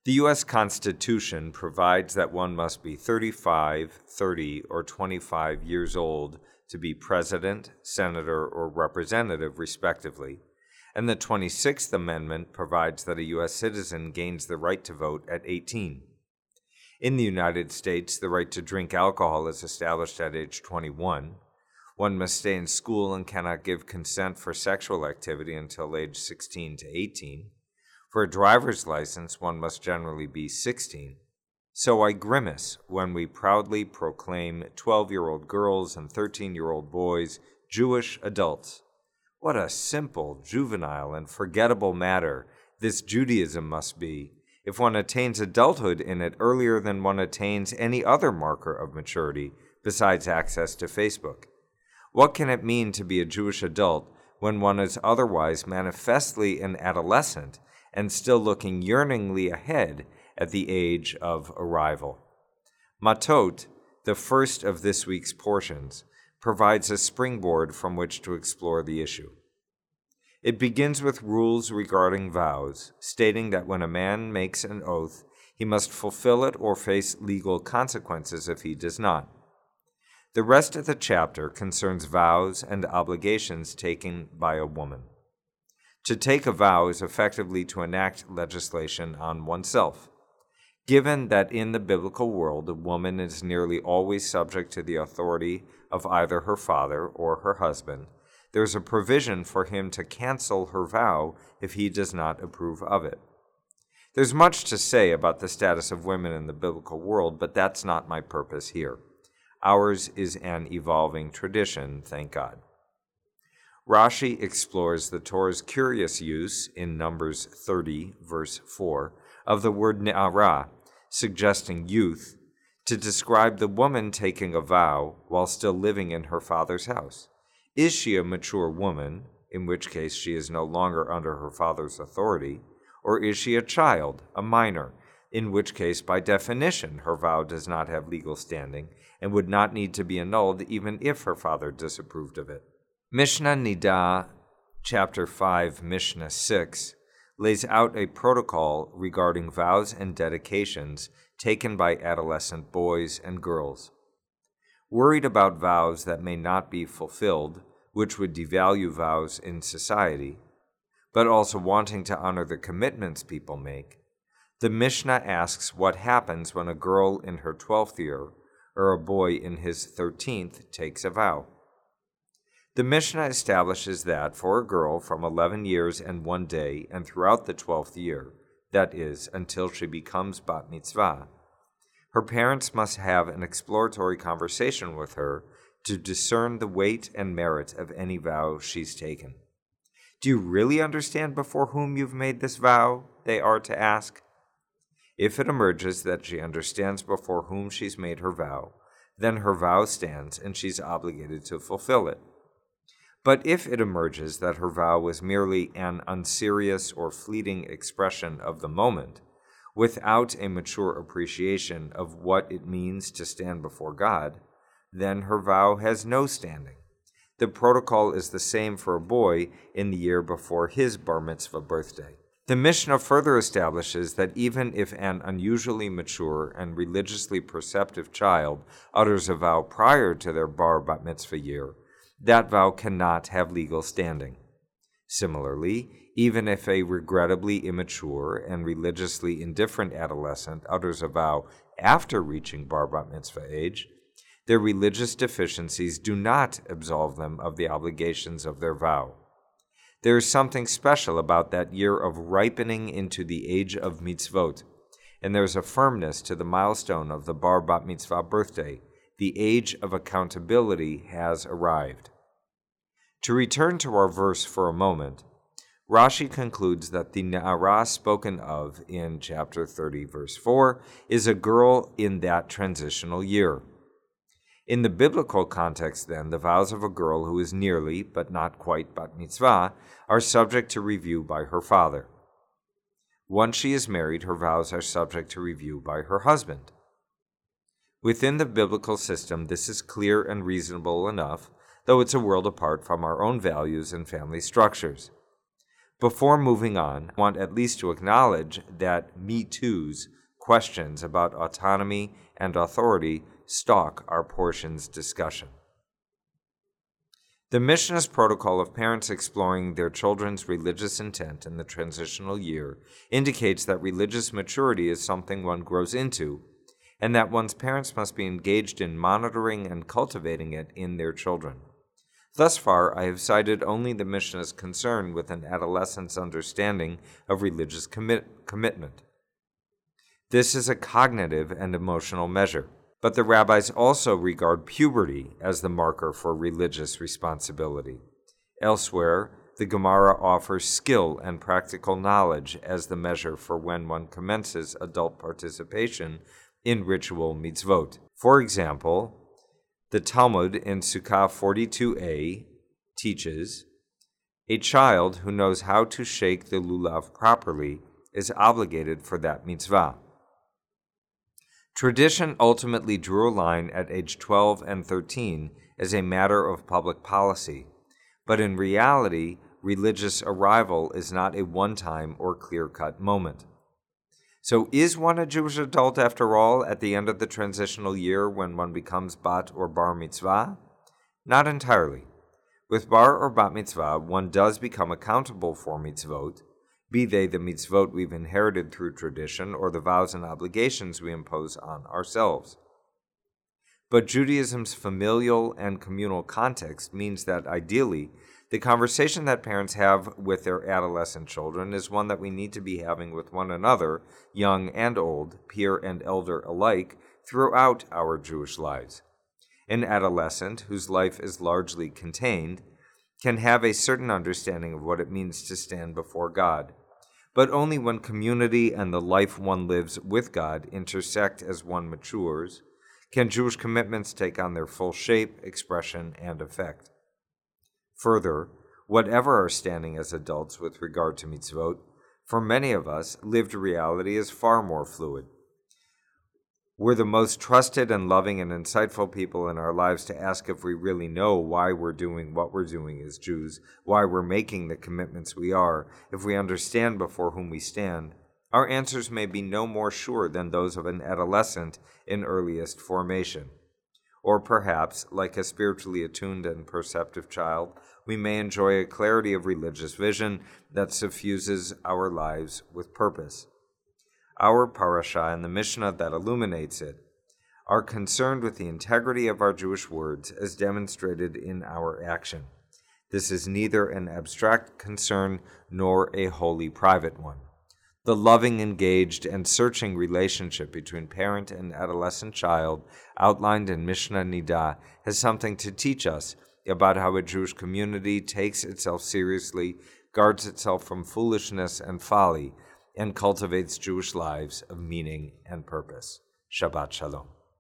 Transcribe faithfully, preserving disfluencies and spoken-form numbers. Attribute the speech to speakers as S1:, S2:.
S1: The U S Constitution provides that one must be thirty-five, thirty, or twenty-five years old to be president, senator, or representative, respectively, and the twenty-sixth Amendment provides that a U S citizen gains the right to vote at eighteen. In the United States, the right to drink alcohol is established at age twenty-one. One must stay in school and cannot give consent for sexual activity until age sixteen to eighteen. For a driver's license, one must generally be sixteen. So I grimace when we proudly proclaim twelve-year-old girls and thirteen-year-old boys Jewish adults. What a simple, juvenile, and forgettable matter this Judaism must be if one attains adulthood in it earlier than one attains any other marker of maturity besides access to Facebook. What can it mean to be a Jewish adult when one is otherwise manifestly an adolescent and still looking yearningly ahead at the age of arrival? Matot, the first of this week's portions, provides a springboard from which to explore the issue. It begins with rules regarding vows, stating that when a man makes an oath, he must fulfill it or face legal consequences if he does not. The rest of the chapter concerns vows and obligations taken by a woman. To take a vow is effectively to enact legislation on oneself. Given that in the biblical world a woman is nearly always subject to the authority of either her father or her husband, there is a provision for him to cancel her vow if he does not approve of it. There's much to say about the status of women in the biblical world, but that's not my purpose here. Ours is an evolving tradition, thank God. Rashi explores the Torah's curious use in Numbers thirty, verse four, of the word ne'ara, suggesting youth, to describe the woman taking a vow while still living in her father's house. Is she a mature woman, in which case she is no longer under her father's authority, or is she a child, a minor, in which case by definition her vow does not have legal standing and would not need to be annulled even if her father disapproved of it? Mishnah Nida, chapter five, Mishnah six, lays out a protocol regarding vows and dedications taken by adolescent boys and girls. Worried about vows that may not be fulfilled, which would devalue vows in society, but also wanting to honor the commitments people make, the Mishnah asks what happens when a girl in her twelfth year or a boy in his thirteenth takes a vow. The Mishnah establishes that for a girl from eleven years and one day and throughout the twelfth year, that is, until she becomes bat mitzvah, her parents must have an exploratory conversation with her to discern the weight and merit of any vow she's taken. Do you really understand before whom you've made this vow? They are to ask. If it emerges that she understands before whom she's made her vow, then her vow stands and she's obligated to fulfill it. But if it emerges that her vow was merely an unserious or fleeting expression of the moment, without a mature appreciation of what it means to stand before God, then her vow has no standing. The protocol is the same for a boy in the year before his bar mitzvah birthday. The Mishnah further establishes that even if an unusually mature and religiously perceptive child utters a vow prior to their bar bat mitzvah year, that vow cannot have legal standing. Similarly, even if a regrettably immature and religiously indifferent adolescent utters a vow after reaching bar bat mitzvah age, their religious deficiencies do not absolve them of the obligations of their vow. There is something special about that year of ripening into the age of mitzvot, and there is a firmness to the milestone of the bar bat mitzvah birthday. The age of accountability has arrived. To return to our verse for a moment, Rashi concludes that the Ne'ara spoken of in chapter thirty, verse four, is a girl in that transitional year. In the biblical context, then, the vows of a girl who is nearly, but not quite, bat mitzvah are subject to review by her father. Once she is married, her vows are subject to review by her husband. Within the biblical system, this is clear and reasonable enough, though it's a world apart from our own values and family structures. Before moving on, I want at least to acknowledge that Me Too's questions about autonomy and authority stalk our portion's discussion. The Mishnah's protocol of parents exploring their children's religious intent in the transitional year indicates that religious maturity is something one grows into, and that one's parents must be engaged in monitoring and cultivating it in their children. Thus far, I have cited only the Mishnah's concern with an adolescent's understanding of religious commit- commitment. This is a cognitive and emotional measure, but the rabbis also regard puberty as the marker for religious responsibility. Elsewhere, the Gemara offers skill and practical knowledge as the measure for when one commences adult participation in ritual mitzvot. For example, the Talmud in Sukkah forty-two a teaches, "A child who knows how to shake the lulav properly is obligated for that mitzvah." Tradition ultimately drew a line at age twelve and thirteen as a matter of public policy, but in reality, religious arrival is not a one-time or clear-cut moment. So is one a Jewish adult after all at the end of the transitional year when one becomes bat or bar mitzvah? Not entirely. With bar or bat mitzvah, one does become accountable for mitzvot, be they the mitzvot we've inherited through tradition or the vows and obligations we impose on ourselves. But Judaism's familial and communal context means that ideally, the conversation that parents have with their adolescent children is one that we need to be having with one another, young and old, peer and elder alike, throughout our Jewish lives. An adolescent, whose life is largely contained, can have a certain understanding of what it means to stand before God. But only when community and the life one lives with God intersect as one matures, can Jewish commitments take on their full shape, expression, and effect. Further, whatever our standing as adults with regard to mitzvot, for many of us, lived reality is far more fluid. We're the most trusted and loving and insightful people in our lives to ask if we really know why we're doing what we're doing as Jews, why we're making the commitments we are, if we understand before whom we stand. Our answers may be no more sure than those of an adolescent in earliest formation. Or perhaps, like a spiritually attuned and perceptive child, we may enjoy a clarity of religious vision that suffuses our lives with purpose. Our parasha and the Mishnah that illuminates it are concerned with the integrity of our Jewish words as demonstrated in our action. This is neither an abstract concern nor a wholly private one. The loving, engaged, and searching relationship between parent and adolescent child outlined in Mishnah Nidah has something to teach us about how a Jewish community takes itself seriously, guards itself from foolishness and folly, and cultivates Jewish lives of meaning and purpose. Shabbat Shalom.